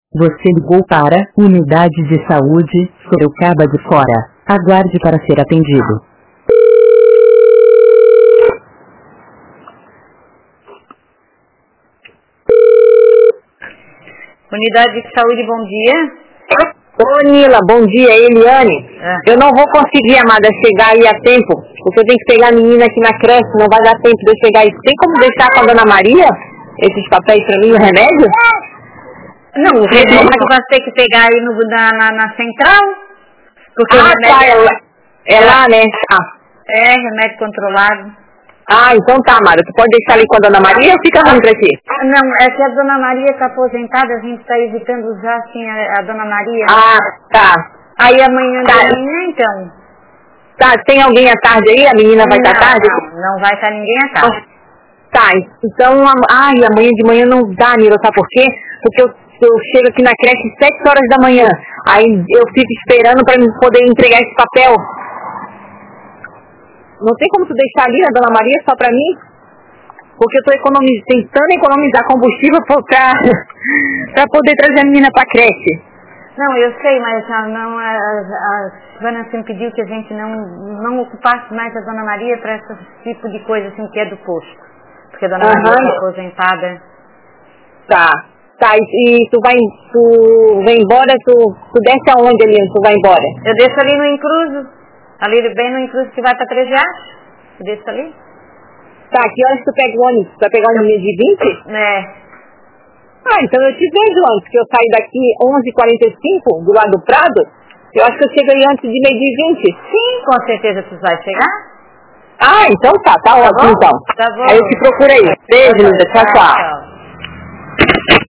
Você ligou para Unidade de Saúde, Sorocaba de Fora. Aguarde para ser atendido. Unidade de Saúde, bom dia. Ô Nila, bom dia, Eliane. Eu não vou conseguir, amada, chegar aí a tempo, porque eu tenho que pegar a menina aqui na creche, não vai dar tempo de eu chegar aí. Tem como deixar com a Dona Maria esses papéis pra mim, o remédio? Não, o remédio que vai ter que pegar aí na central. Porque o remédio é lá, né? É, remédio controlado. Então tá, amada, tu pode deixar ali com a Dona Maria ou fica ruim pra ti? Não, é que a Dona Maria está aposentada, a gente está evitando usar assim a Dona Maria. Tá. Aí amanhã de manhã, então. Tá, tem alguém à tarde aí? A menina vai estar à tarde? Não vai estar ninguém à tarde. Tá, então, amanhã de manhã não dá, Nila, sabe por quê? Porque eu chego aqui na creche 7 horas da manhã, aí eu fico esperando para poder entregar esse papel. Não tem como tu deixar ali a Dona Maria só pra mim? Porque eu tô tentando economizar combustível pra poder trazer a menina pra creche. Não, eu sei, mas a Vanessa pediu que a gente não ocupasse mais a Dona Maria para esse tipo de coisa assim que é do posto. Porque a Dona Maria está aposentada. Tá, e tu vem embora, tu desce aonde ali, tu vai embora? Eu desço ali no Incruso. Ali bem no Incruso que vai para Treviacho. Eu desço ali. Tá, que horas tu pega o ônibus? Tu vai pegar um ônibus de 20? É. Então eu te vejo antes, que eu saio daqui 11h45, do lado do Prado. Eu acho que eu chego aí antes de 12h20. Sim, com certeza tu vai chegar. Então tá ótimo então. Tá bom. Aí eu te procuro aí. Beijo, linda. Tchau.